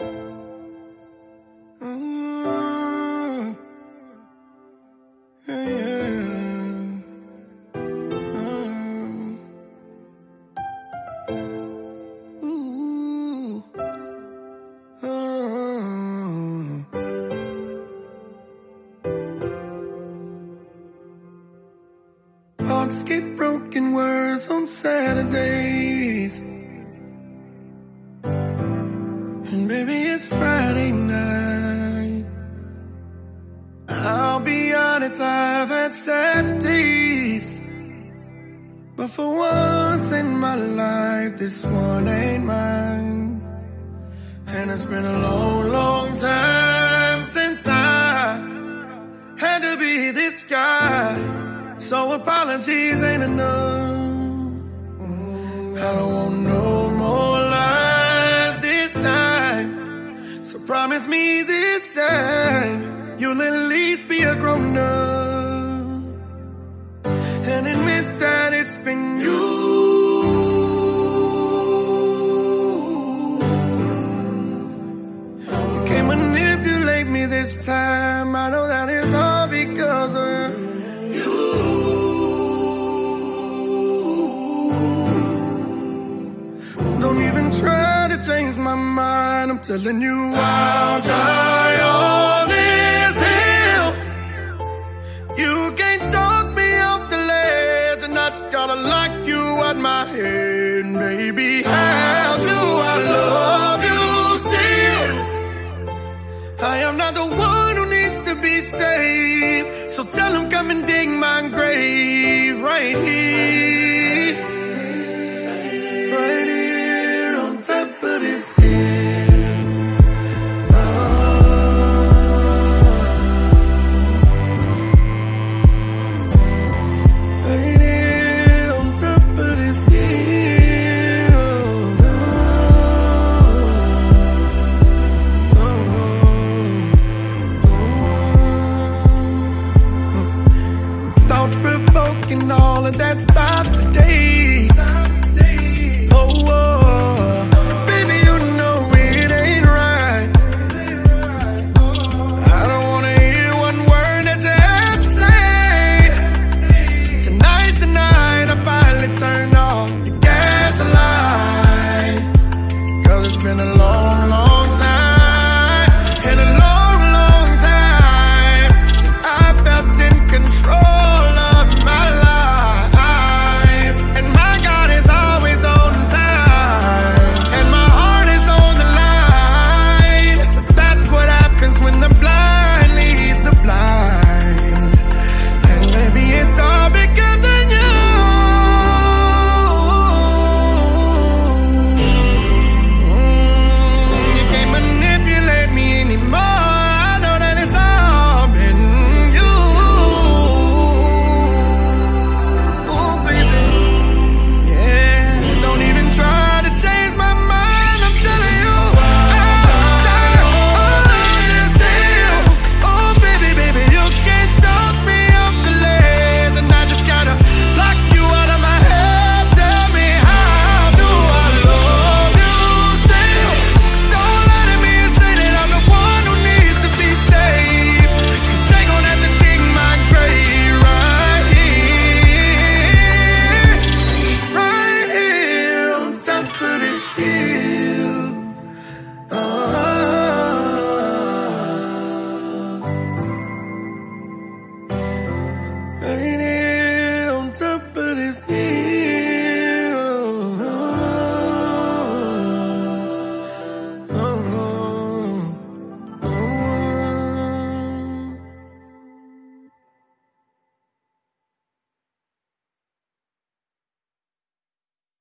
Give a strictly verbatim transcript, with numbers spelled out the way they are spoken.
Mm, yeah, yeah. Mm, ooh, mm. Hearts get broken, words on Saturdays, and baby it's Friday night. I'll be honest, I've had Saturdays, but for once in my life, this one ain't mine. And it's been a long, long time since I had to be this guy. So apologies ain't enough. I don't want no more lies this time. So promise me this time you'll at least be a grown up and admit that it's been you. You can't manipulate me this time. I know that it's all because of you. Don't even try to change my mind. I'm telling you I'll die on this hill. You can't talk me off the ledge, and I just gotta lock you out my head. Baby, how do I love you still? I am not the one who needs to be saved. So tell him come and dig my grave right here, right here on top of this hill. Oh, right here on top of this hill. Oh, oh, oh. Thought-provoking, all of that stops today. Oh, oh, baby, you know it ain't right. I don't wanna hear one word that you have to say. Tonight's the night I finally turn off the gas light. 'Cause it's been a long, long time, and a long, long time since I felt in control of my life. And my God is always on time, and my heart is on the line. But that's what happens when the blind leads the blind. And maybe it's all because of you. Mm, you can't manipulate me anymore. I know that it's all been you. Oh, baby. Yeah, don't even try to change my mind. I'm telling you, I'm tired of this hill. Oh, baby, baby, you can't talk me off the ledge, and I just gotta lock you out of my head. Tell me, how do I love you still? Don't lie to me and say that I'm the one who needs to be saved, 'cause they gon' have to dig my grave right here, right here on top of this hill. Oh, right here on top of this hill.